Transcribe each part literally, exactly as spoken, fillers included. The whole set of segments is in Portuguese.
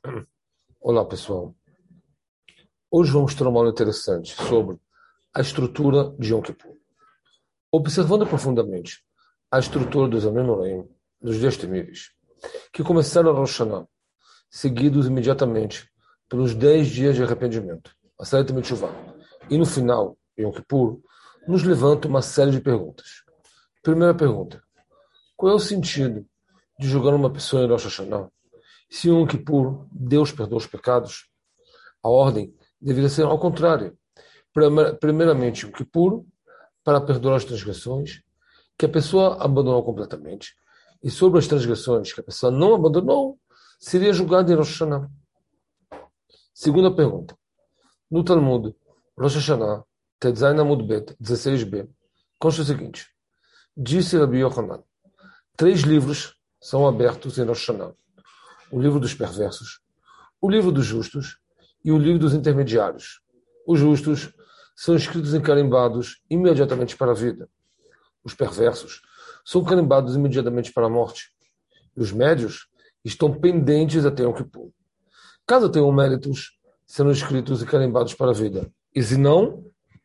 Olá, pessoal. Hoje vamos ter uma aula interessante sobre a estrutura de Yom Kippur. Observando profundamente a estrutura dos Amemoraim, dos dias temíveis, que começaram a Rosh Hashanah, seguidos imediatamente pelos dez dias de arrependimento, a Seret Mitzvah, e no final, Yom Kippur, nos levanta uma série de perguntas. Primeira pergunta: qual é o sentido de julgar uma pessoa em Rosh Hashanah? Se em Yom Kippur Deus perdoa os pecados, a ordem deveria ser ao contrário. Primeiramente, Yom Kippur, para perdoar as transgressões que a pessoa abandonou completamente, e sobre as transgressões que a pessoa não abandonou, seria julgada em Rosh Hashanah. Segunda pergunta. No Talmud, Rosh Hashanah, Tetzain Amud Bet, dezesseis b, consta o seguinte: disse Rabi Yochanan, três livros são abertos em Rosh Hashanah: o livro dos perversos, o livro dos justos e o livro dos intermediários. Os justos são escritos em carimbados imediatamente para a vida. Os perversos são carimbados imediatamente para a morte. E os médios estão pendentes até Yom Kippur. Caso tenham méritos, serão escritos e carimbados para a vida. E se não,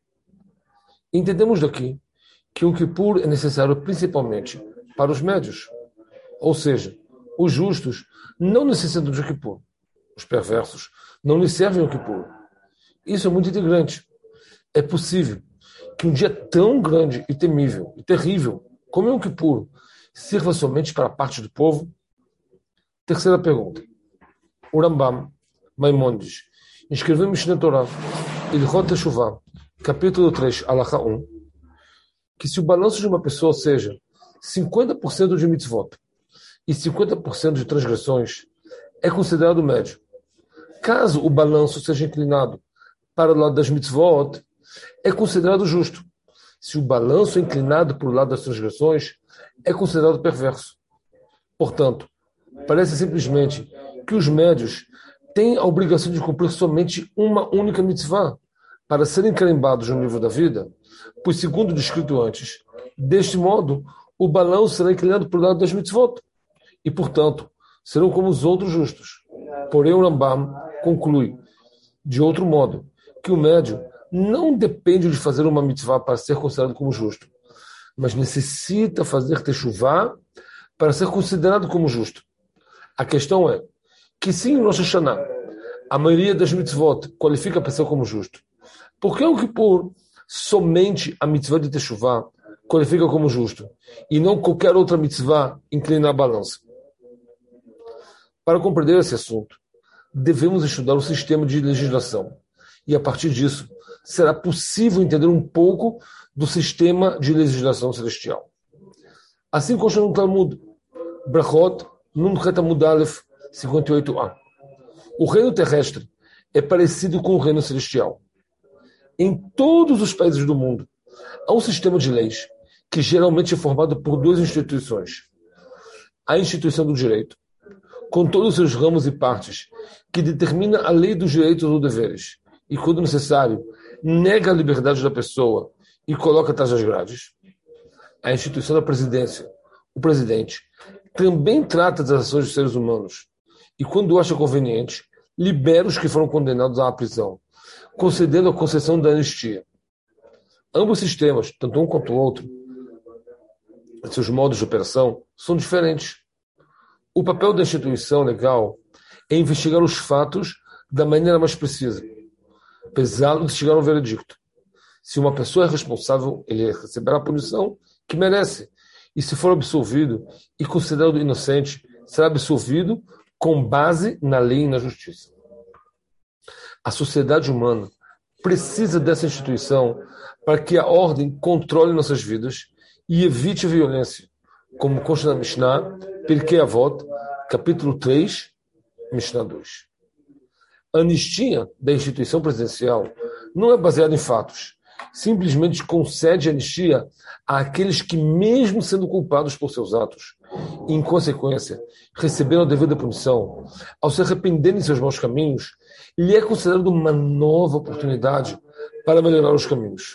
entendemos daqui que Yom Kippur é necessário principalmente para os médios. Ou seja, os justos não necessitam de Yom Kippur. Os perversos não lhe servem Yom Kippur. Isso é muito integrante. É possível que um dia tão grande e temível e terrível como Yom Kippur sirva somente para a parte do povo? Terceira pergunta. O Rambam Maimonides escreveu em Mishneh Torah, Ilchot Teshuvah, capítulo três, Halakha um, que se o balanço de uma pessoa seja cinquenta por cento de mitzvot e cinquenta por cento de transgressões, é considerado médio. Caso o balanço seja inclinado para o lado das mitzvot, é considerado justo. Se o balanço é inclinado para o lado das transgressões, é considerado perverso. Portanto, parece simplesmente que os médios têm a obrigação de cumprir somente uma única mitzvah para serem carimbados no livro da vida, pois, segundo descrito antes, deste modo, o balanço será inclinado para o lado das mitzvot e, portanto, serão como os outros justos. Porém, o Rambam conclui, de outro modo, que o médio não depende de fazer uma mitzvah para ser considerado como justo, mas necessita fazer teshuvah para ser considerado como justo. A questão é que sim, em Rosh Hashanah, a maioria das mitzvot qualifica a pessoa como justo. Por que o Kippur somente a mitzvah de teshuvah qualifica como justo e não qualquer outra mitzvah inclina a balança? Para compreender esse assunto, devemos estudar o sistema de legislação e, a partir disso, será possível entender um pouco do sistema de legislação celestial. Assim consta no Talmud, Brachot, Nun Het Amud Aleph, cinquenta e oito a. O reino terrestre é parecido com o reino celestial. Em todos os países do mundo, há um sistema de leis que geralmente é formado por duas instituições. A instituição do direito, com todos os seus ramos e partes, que determina a lei dos direitos ou deveres, e, quando necessário, nega a liberdade da pessoa e coloca atrás das grades. A instituição da presidência, o presidente, também trata das ações dos seres humanos e, quando acha conveniente, libera os que foram condenados à prisão, concedendo a concessão da anistia. Ambos sistemas, tanto um quanto o outro, seus modos de operação são diferentes. O papel da instituição legal é investigar os fatos da maneira mais precisa, pesá-los de chegar a um veredicto. Se uma pessoa é responsável, ele receberá a punição que merece. E se for absolvido e considerado inocente, será absolvido com base na lei e na justiça. A sociedade humana precisa dessa instituição para que a ordem controle nossas vidas e evite a violência, como consta na Mishnah, Pirkei Avot, capítulo três, Mishnah dois. A anistia da instituição presidencial não é baseada em fatos. Simplesmente concede anistia àqueles que, mesmo sendo culpados por seus atos, e, em consequência, receberam a devida punição, ao se arrependerem de seus maus caminhos, lhe é considerado uma nova oportunidade para melhorar os caminhos.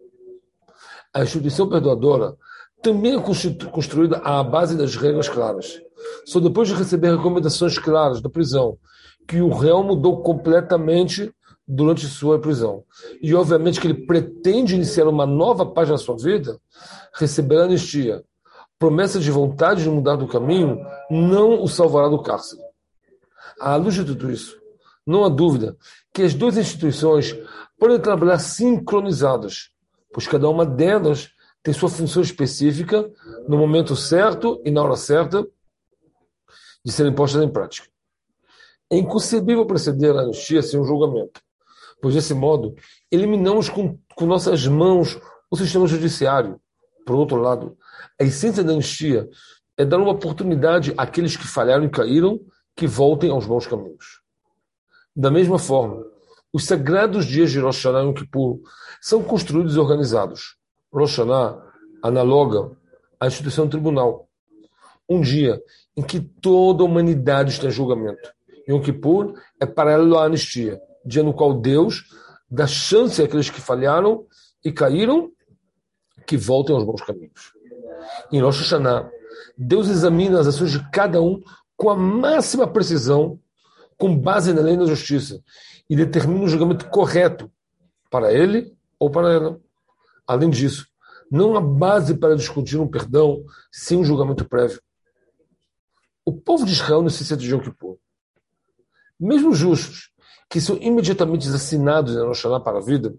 A instituição perdoadora também é construída à base das regras claras. Só depois de receber recomendações claras da prisão que o réu mudou completamente durante sua prisão. E, obviamente, que ele pretende iniciar uma nova página na sua vida, receberá anistia. Promessa de vontade de mudar do caminho não o salvará do cárcere. À luz de tudo isso, não há dúvida que as duas instituições podem trabalhar sincronizadas, pois cada uma delas tem sua função específica no momento certo e na hora certa de serem postas em prática. É inconcebível proceder à anistia sem um julgamento, pois desse modo eliminamos com, com nossas mãos o sistema judiciário. Por outro lado, a essência da anistia é dar uma oportunidade àqueles que falharam e caíram que voltem aos bons caminhos. Da mesma forma, os sagrados dias de Rosh Hashanah e Yom Kippur são construídos e organizados. Rosh Hashanah analoga à instituição tribunal, um dia em que toda a humanidade está em julgamento. Yom Kippur é paralelo à anistia, dia no qual Deus dá chance àqueles que falharam e caíram que voltem aos bons caminhos. Em Rosh Hashanah, Deus examina as ações de cada um com a máxima precisão, com base na lei da justiça, e determina o julgamento correto para ele ou para ela. Além disso, não há base para discutir um perdão sem um julgamento prévio. O povo de Israel necessita de Yom Kippur. Mesmo os justos, que são imediatamente assassinados em Rosh Hashanah para a vida,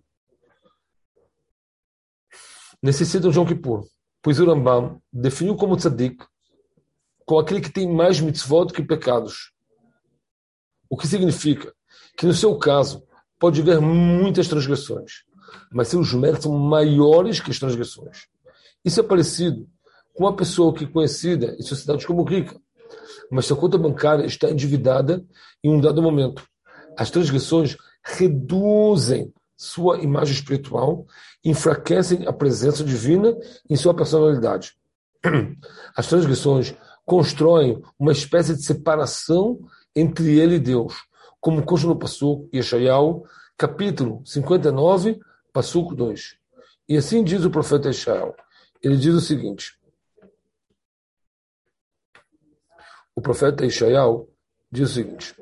necessitam de Yom Kippur, pois o Rambam definiu como tzadik com aquele que tem mais mitzvot que pecados. O que significa que, no seu caso, pode haver muitas transgressões, mas seus méritos são maiores que as transgressões. Isso é parecido com uma pessoa que é conhecida em sociedades como rica, mas sua conta bancária está endividada em um dado momento. As transgressões reduzem sua imagem espiritual e enfraquecem a presença divina em sua personalidade. As transgressões constroem uma espécie de separação entre ele e Deus, como consta no Passuco Yeshayahu, capítulo cinquenta e nove, Passuco dois. E assim diz o profeta Yeshayahu. Ele diz o seguinte: o profeta Yeshayahu diz o seguinte: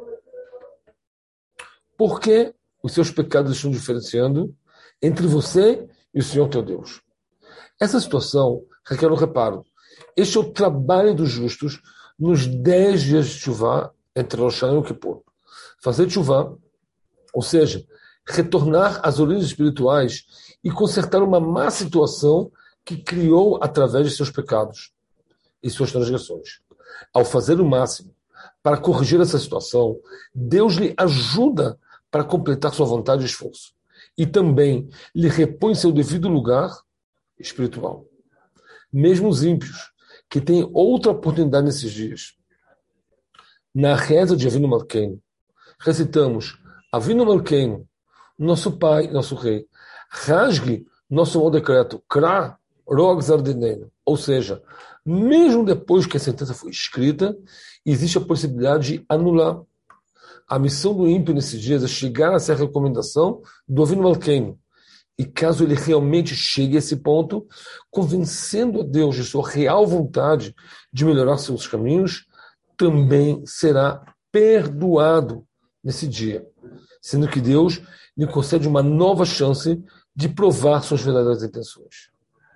por que os seus pecados estão diferenciando entre você e o Senhor teu Deus? Essa situação requer um reparo. Este é o trabalho dos justos nos dez dias de Teshuvah entre Rosh Hashanah e Yom Kippur. Fazer Teshuvah, ou seja, retornar às origens espirituais e consertar uma má situação que criou através de seus pecados e suas transgressões. Ao fazer o máximo para corrigir essa situação, Deus lhe ajuda para completar sua vontade e esforço. E também lhe repõe seu devido lugar espiritual. Mesmo os ímpios, que têm outra oportunidade nesses dias. Na reza de Avinu Malkeinu, recitamos: Avinu Malkeinu, nosso Pai, nosso Rei, rasgue nosso mau decreto, Kra Rog Zardinenu. Ou seja, mesmo depois que a sentença foi escrita, existe a possibilidade de anular. A missão do ímpio nesses dias é chegar a essa recomendação do Avinu Malkeinu. E caso ele realmente chegue a esse ponto, convencendo a Deus de sua real vontade de melhorar seus caminhos, também será perdoado nesse dia, sendo que Deus lhe concede uma nova chance de provar suas verdadeiras intenções.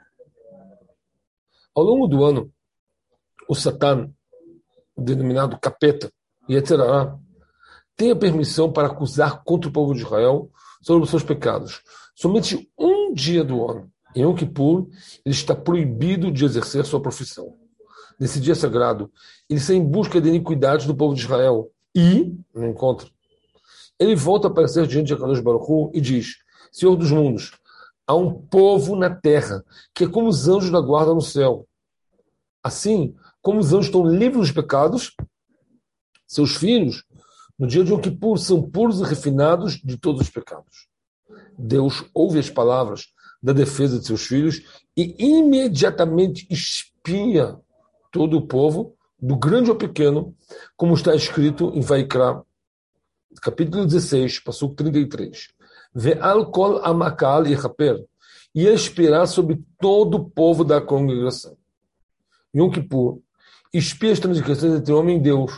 Ao longo do ano, o Satan, denominado capeta e etcétera, tem a permissão para acusar contra o povo de Israel sobre os seus pecados. Somente um dia do ano, em Yom Kippur, ele está proibido de exercer sua profissão. Nesse dia sagrado, ele sai em busca de iniquidades do povo de Israel e não encontra. Ele volta a aparecer diante de Akadosh Baruch Hu e diz: Senhor dos mundos, há um povo na terra que é como os anjos da guarda no céu. Assim, como os anjos estão livres dos pecados, seus filhos, no dia de Yom Kippur, são puros e refinados de todos os pecados. Deus ouve as palavras da defesa de seus filhos e imediatamente espia todo o povo, do grande ao pequeno, como está escrito em Vaikra, capítulo dezesseis, passuco trinta e três. Ve'al kol amakal yechaper, e expirar sobre todo o povo da congregação. Yom Kippur espia as transgressões entre homem e Deus,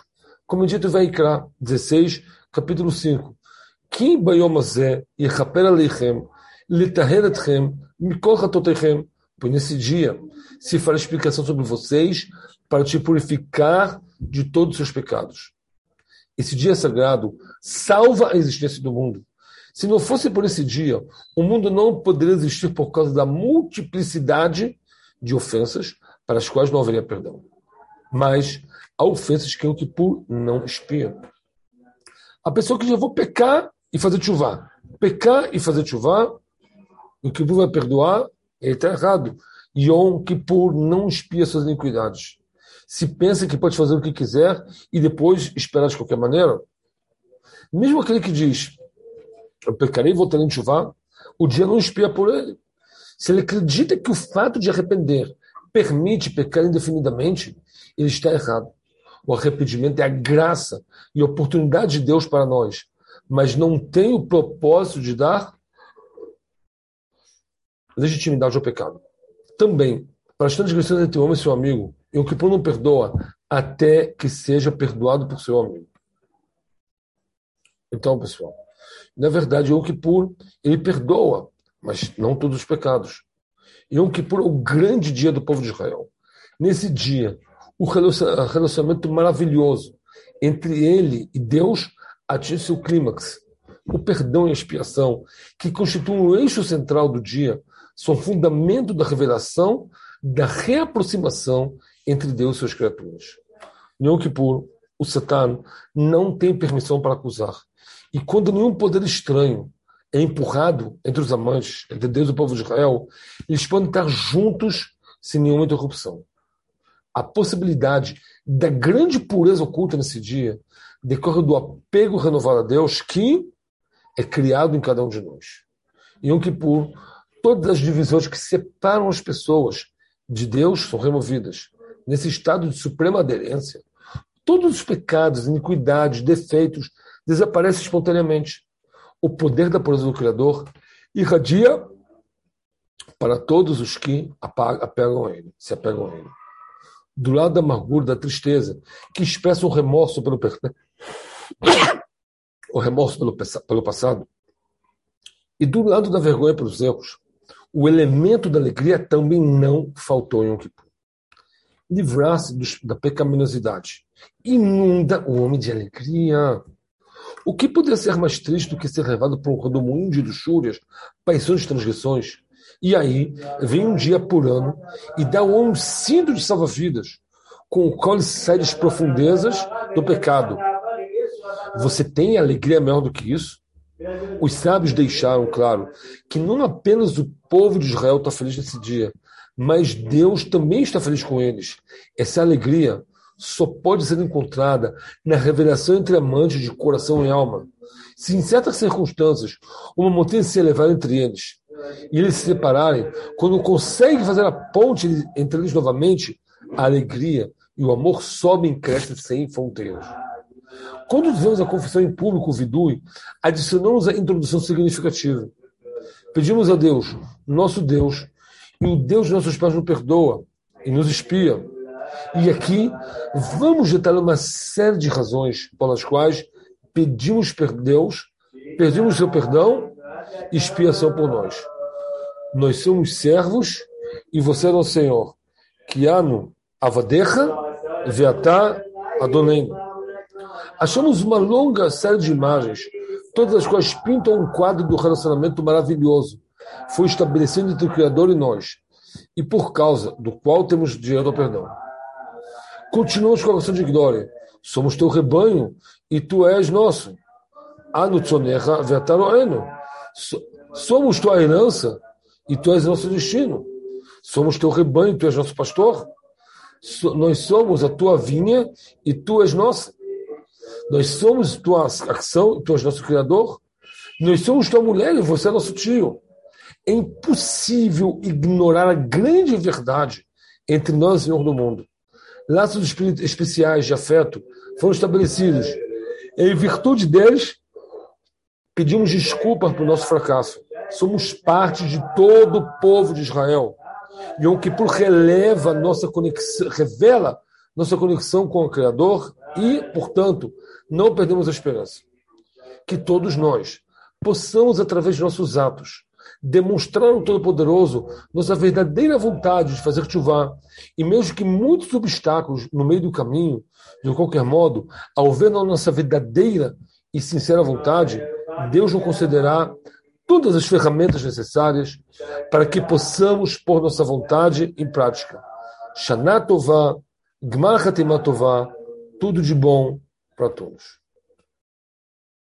como é dito em Vaikra dezesseis, capítulo cinco. Ki bayom hazeh yechaper aleichem, litaher etchem, mikol chatotechem. Pois nesse dia se fará explicação sobre vocês para te purificar de todos os seus pecados. Esse dia sagrado salva a existência do mundo. Se não fosse por esse dia, o mundo não poderia existir por causa da multiplicidade de ofensas para as quais não haveria perdão. Mas há ofensas que Yom Kippur não expia. A pessoa que já vou pecar e fazer tshuva, pecar e fazer tshuva, Yom Kippur vai perdoar, ele está errado. Yom Kippur não expia suas iniquidades. Se pensa que pode fazer o que quiser e depois esperar de qualquer maneira, mesmo aquele que diz, eu pecarei e voltarei em tshuva, o dia não expia por ele. Se ele acredita que o fato de arrepender permite pecar indefinidamente, ele está errado. O arrependimento é a graça e a oportunidade de Deus para nós, mas não tem o propósito de dar legitimidade ao pecado. Também, para as transgressões entre o homem e seu amigo, Yom Kippur não perdoa até que seja perdoado por seu amigo. Então, pessoal, na verdade, Yom Kippur, ele perdoa, mas não todos os pecados. Yom Kippur é o grande dia do povo de Israel. Nesse dia, o relacionamento maravilhoso entre ele e Deus atinge seu clímax. O perdão e a expiação, que constituem o eixo central do dia, são fundamento da revelação, da reaproximação entre Deus e suas criaturas. Em Yom Kippur, o Satan não tem permissão para acusar. E quando nenhum poder estranho é empurrado entre os amantes, entre Deus e o povo de Israel, eles podem estar juntos sem nenhuma interrupção. A possibilidade da grande pureza oculta nesse dia decorre do apego renovado a Deus que é criado em cada um de nós. Em Yom Kippur, todas as divisões que separam as pessoas de Deus são removidas. Nesse estado de suprema aderência, todos os pecados, iniquidades, defeitos desaparecem espontaneamente. O poder da pureza do Criador irradia para todos os que apegam a Ele, se apegam a Ele. Do lado da amargura, da tristeza, que expressa o remorso pelo o remorso pelo, pelo passado, e do lado da vergonha pelos erros, o elemento da alegria também não faltou em Yom Kippur. Livrar-se da pecaminosidade inunda o homem de alegria. O que poderia ser mais triste do que ser levado por um redemoinho de luxúrias, paixões e transgressões? E aí vem um dia por ano e dá ao homem um cinto de salva-vidas, com o qual ele sai das profundezas do pecado. Você tem alegria maior do que isso? Os sábios deixaram claro que não apenas o povo de Israel está feliz nesse dia, mas Deus também está feliz com eles. Essa alegria só pode ser encontrada na revelação entre amantes de coração e alma. Se em certas circunstâncias uma montanha se elevar entre eles e eles se separarem, quando conseguem fazer a ponte entre eles novamente, a alegria e o amor sobem e crescem sem fronteiras. Quando vemos a confissão em público, o vidui, adicionamos a introdução significativa. Pedimos a Deus, nosso Deus, e o Deus de nossos pais nos perdoa e nos expia. E aqui vamos detalhar uma série de razões pelas quais pedimos a Deus, pedimos seu perdão e expiação por nós. Nós somos servos e você é nosso Senhor. Kianu avadecha veatá adoneinu. Achamos uma longa série de imagens, todas as quais pintam um quadro do relacionamento maravilhoso. Foi estabelecido entre o Criador e nós, e por causa do qual temos direito ao perdão. Continuamos com a oração de glória. Somos teu rebanho e tu és nosso. Anu tzonecha ve'ataroenu. Somos tua herança e tu és nosso destino. Somos teu rebanho e tu és nosso pastor. So, nós somos a tua vinha e tu és nossa. Nós somos tua ação e tu és nosso criador. Nós somos tua mulher e você é nosso tio. É impossível ignorar a grande verdade entre nós e o Senhor do mundo. Laços especiais de afeto foram estabelecidos. Em virtude deles, pedimos desculpas por nosso fracasso. Somos parte de todo o povo de Israel. Yom Kippur releva nossa conexão, revela nossa conexão com o Criador e, portanto, não perdemos a esperança. Que todos nós possamos, através de nossos atos, demonstrar ao Todo-Poderoso nossa verdadeira vontade de fazer tshuva, e mesmo que muitos obstáculos no meio do caminho, de qualquer modo, ao ver a nossa verdadeira e sincera vontade, Deus nos concederá todas as ferramentas necessárias para que possamos pôr nossa vontade em prática. Shana Tová, Gmar Hatimah Tová, tudo de bom para todos.